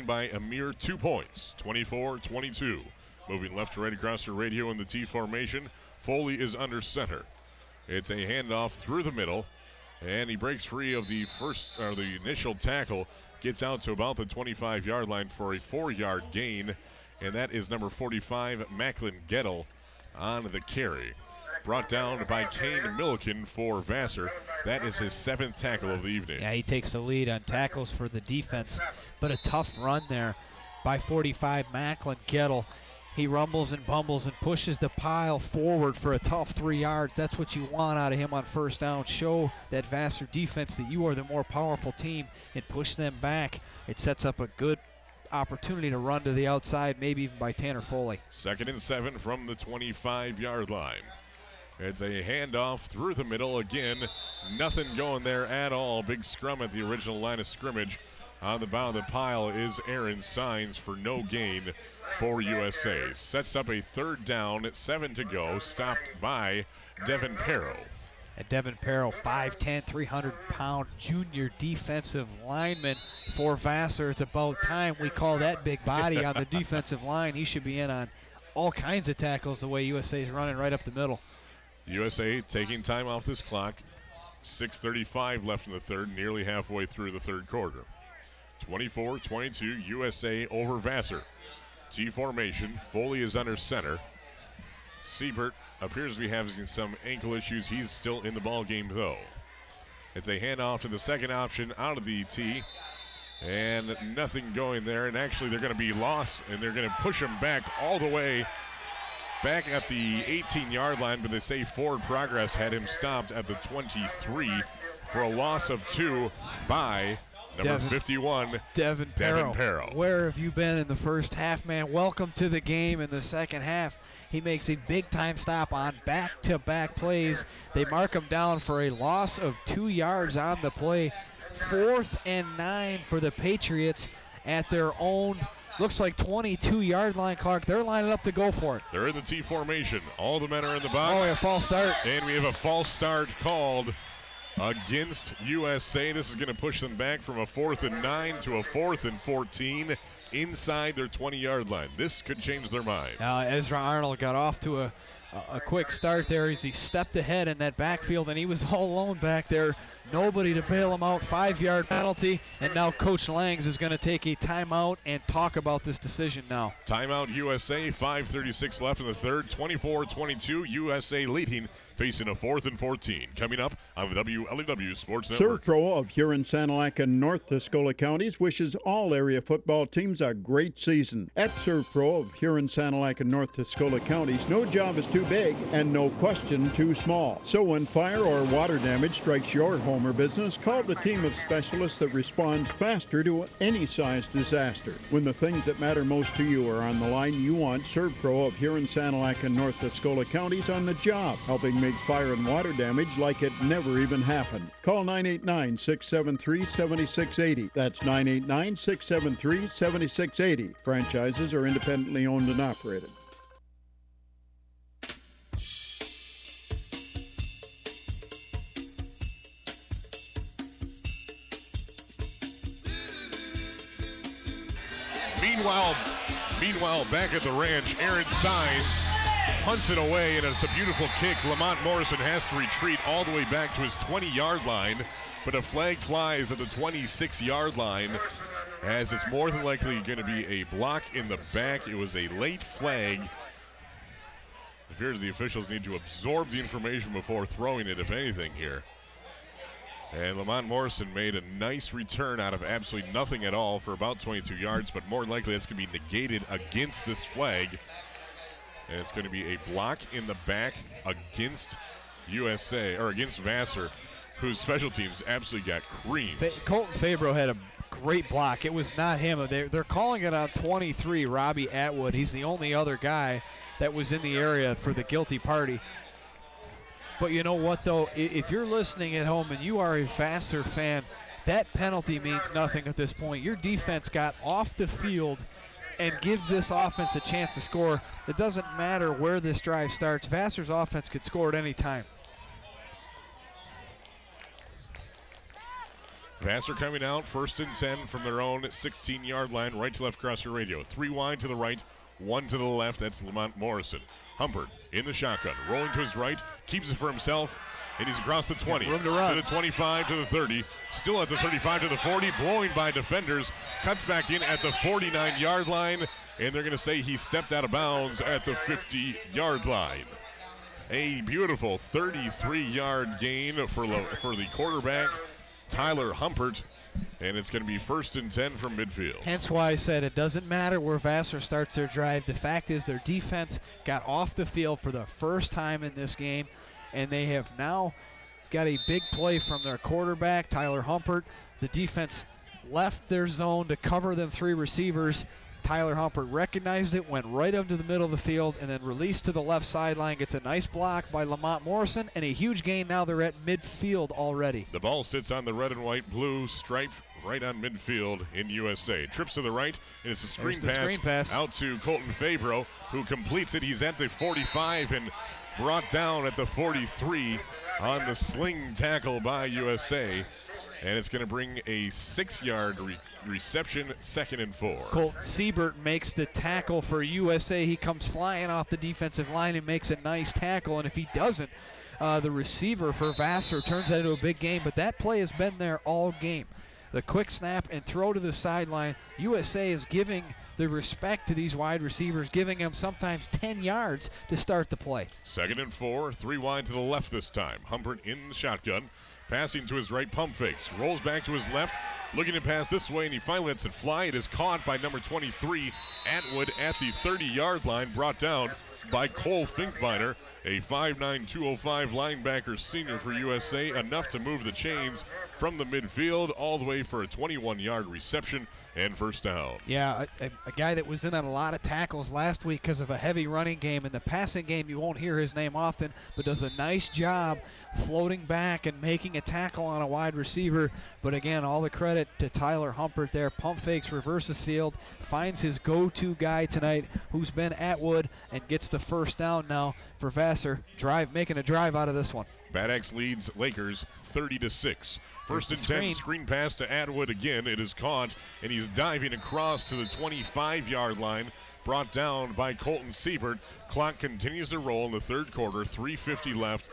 by a mere 2 points, 24-22. Moving left to right across your radio in the T formation. Foley is under center. It's a handoff through the middle, and he breaks free of the initial tackle, gets out to about the 25-yard line for a 4-yard gain, and that is number 45, Macklin Gettle, on the carry. Brought down by Kane Milliken for Vassar. That is his 7th tackle of the evening. Yeah, he takes the lead on tackles for the defense, but a tough run there by 45, Macklin Gettle. He rumbles and bumbles and pushes the pile forward for a tough 3 yards. That's what you want out of him on first down. Show that Vassar defense that you are the more powerful team and push them back. It sets up a good opportunity to run to the outside, maybe even by Tanner Foley. 2nd and 7 from the 25-yard line. It's a handoff through the middle. Again, nothing going there at all. Big scrum at the original line of scrimmage. On the bow of the pile is Aaron Signs for no gain for USA. Sets up a 3rd down, 7 to go, stopped by Devin Perro. And Devin Perro, 5'10", 300-pound junior defensive lineman for Vassar. It's about time we call that big body on the defensive line. He should be in on all kinds of tackles the way USA is running right up the middle. USA taking time off this clock. 6:35 left in the third, nearly halfway through the third quarter. 24-22, USA over Vassar. T formation. Foley is under center. Siebert appears to be having some ankle issues. He's still in the ball game, though. It's a handoff to the second option out of the T. And nothing going there. And actually, they're going to be lost, and they're going to push him back all the way back at the 18-yard line, but they say forward progress had him stopped at the 23 for a loss of 2 by number 51, Devin Perro. Where have you been in the first half, man? Welcome to the game in the second half. He makes a big-time stop on back-to-back plays. They mark him down for a loss of 2 yards on the play. 4th and 9 for the Patriots at their own, looks like 22-yard line, Clark. They're lining up to go for it. They're in the T formation. All the men are in the box. Oh, a false start. And we have a false start called against USA. This is going to push them back from a 4th and 9 to a 4th and 14 inside their 20-yard line. This could change their mind. Ezra Arnold got off to a quick start there as he stepped ahead in that backfield, and he was all alone back there. Nobody to bail him out. 5-yard penalty, and now Coach Langs is going to take a timeout and talk about this decision now. Timeout USA, 5:36 left in the third, 24-22, USA leading, facing a 4th and 14. Coming up on the WLEW Sports Network. Servpro of Huron-Sanilac and North Tuscola counties wishes all area football teams a great season. At Servpro of Huron-Sanilac and North Tuscola counties, no job is too big and no question too small. So when fire or water damage strikes your home or business, call the team of specialists that responds faster to any size disaster. When the things that matter most to you are on the line, you want Servpro of Huron-Sanilac and North Tuscola counties on the job, helping make fire and water damage like it never even happened. Call 989-673-7680. That's 989-673-7680. Franchises are independently owned and operated. Meanwhile, back at the ranch, Aaron Signs punts it away, and it's a beautiful kick. Lamont Morrison has to retreat all the way back to his 20-yard line, but a flag flies at the 26-yard line, as it's more than likely going to be a block in the back. It was a late flag. It appears the officials need to absorb the information before throwing it, if anything, here. And Lamont Morrison made a nice return out of absolutely nothing at all for about 22 yards, but more than likely that's going to be negated against this flag. And it's going to be a block in the back against USA, or against Vassar, whose special teams absolutely got creamed. Colton Fabro had a great block. It was not him. They're calling it on 23, Robbie Atwood. He's the only other guy that was in the area for the guilty party. But you know what, though? If you're listening at home and you are a Vassar fan, that penalty means nothing at this point. Your defense got off the field and gives this offense a chance to score. It doesn't matter where this drive starts. Vassar's offense could score at any time. Vassar coming out, 1st and 10 from their own 16-yard line, right to left across your radio. 3 wide to the right, 1 to the left. That's Lamont Morrison. Humpert in the shotgun, rolling to his right, keeps it for himself, and he's across the 20. Room to run. To the 25, to the 30, still at the 35, to the 40, blowing by defenders, cuts back in at the 49-yard line, and they're going to say he stepped out of bounds at the 50-yard line. A beautiful 33-yard gain for the quarterback, Tyler Humpert, and it's going to be 1st and 10 from midfield. Hence why I said it doesn't matter where Vassar starts their drive. The fact is their defense got off the field for the first time in this game, and they have now got a big play from their quarterback, Tyler Humpert. The defense left their zone to cover them 3 receivers. Tyler Humpert recognized it, went right up to the middle of the field, and then released to the left sideline. Gets a nice block by Lamont Morrison, and a huge gain. Now they're at midfield already. The ball sits on the red and white blue stripe right on midfield in USA. Trips to the right, and it's a screen pass out to Colton Fabro, who completes it. He's at the 45 and brought down at the 43 on the sling tackle by USA. And it's going to bring a 6-yard reception, 2nd and 4. Colton Siebert makes the tackle for USA. He comes flying off the defensive line and makes a nice tackle. And if he doesn't, the receiver for Vassar turns that into a big game. But that play has been there all game. The quick snap and throw to the sideline. USA is giving the respect to these wide receivers, giving them sometimes 10 yards to start the play. 2nd and 4, 3 wide to the left this time. Humpert in the shotgun. Passing to his right, pump fakes, rolls back to his left, looking to pass this way, and he finally lets it fly. It is caught by number 23, Atwood, at the 30-yard line, brought down by Cole Finkbeiner, a 5'9", 205 linebacker senior for USA, enough to move the chains from the midfield all the way for a 21-yard reception and 1st down. Yeah, a guy that was in on a lot of tackles last week because of a heavy running game. In the passing game, you won't hear his name often, but does a nice job floating back and making a tackle on a wide receiver. But again, all the credit to Tyler Humpert there. Pump fakes, reverses field, finds his go-to guy tonight, who's been Atwood, and gets the 1st down now for Vassar. Making a drive out of this one. Bad Axe leads Lakers 30-6. 1st and 10, screen pass to Atwood again. It is caught, and he's diving across to the 25-yard line, brought down by Colton Siebert. Clock continues to roll in the 3rd quarter, 3:50 left,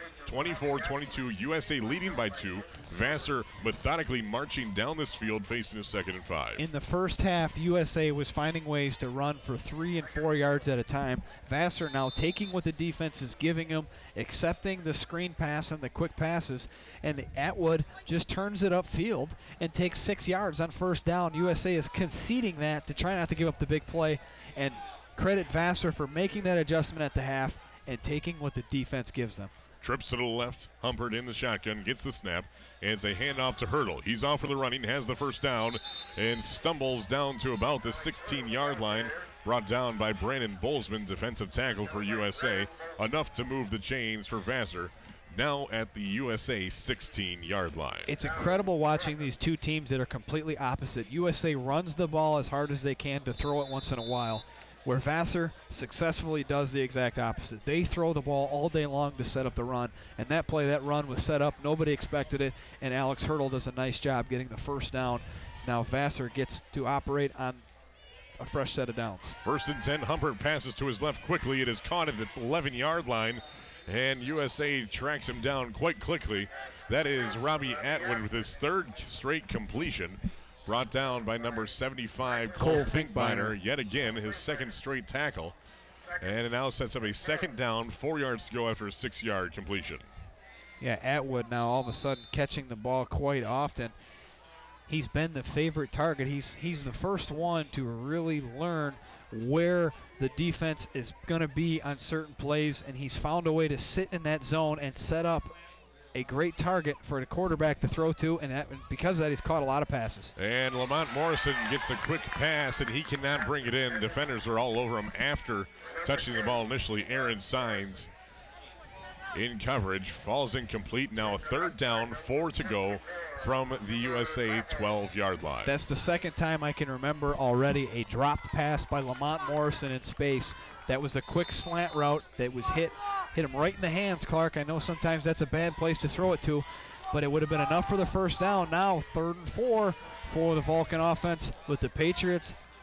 24-22, USA leading by 2. Vassar methodically marching down this field, facing a 2nd and 5. In the first half, USA was finding ways to run for 3 and 4 yards at a time. Vassar now taking what the defense is giving them, accepting the screen pass and the quick passes, and Atwood just turns it upfield and takes 6 yards on 1st down. USA is conceding that to try not to give up the big play, and credit Vassar for making that adjustment at the half and taking what the defense gives them. Trips to the left, Humpert in the shotgun, gets the snap, and it's a handoff to Hurdle. He's off for the running, has the 1st down, and stumbles down to about the 16-yard line, brought down by Brandon Bolzman, defensive tackle for USA, enough to move the chains for Vassar, now at the USA 16-yard line. It's incredible watching these two teams that are completely opposite. USA runs the ball as hard as they can to throw it once in a while, where Vassar successfully does the exact opposite. They throw the ball all day long to set up the run, and that run was set up. Nobody expected it, and Alex Hurdle does a nice job getting the 1st down. Now Vassar gets to operate on a fresh set of downs. 1st and 10, Humpert passes to his left quickly. It is caught at the 11-yard line, and USA tracks him down quite quickly. That is Robbie Atwood with his 3rd straight completion. Brought down by number 75, Cole Finkbeiner, yet again his 2nd straight tackle. And it now sets up a 2nd down, 4 yards to go after a 6-yard completion. Yeah, Atwood now all of a sudden catching the ball quite often. He's been the favorite target. He's the first one to really learn where the defense is going to be on certain plays, and he's found a way to sit in that zone and set up a great target for the quarterback to throw to, and because of that, he's caught a lot of passes. And Lamont Morrison gets the quick pass, and he cannot bring it in. Defenders are all over him after touching the ball initially. Aaron Signs in coverage, falls incomplete. Now a 3rd down, 4 to go from the USA 12-yard line. That's the 2nd time I can remember already a dropped pass by Lamont Morrison in space. That was a quick slant route that was hit him right in the hands, Clark. I know sometimes that's a bad place to throw it to, but it would have been enough for the first down. Now 3rd and 4 for the Vulcan offense with the Patriots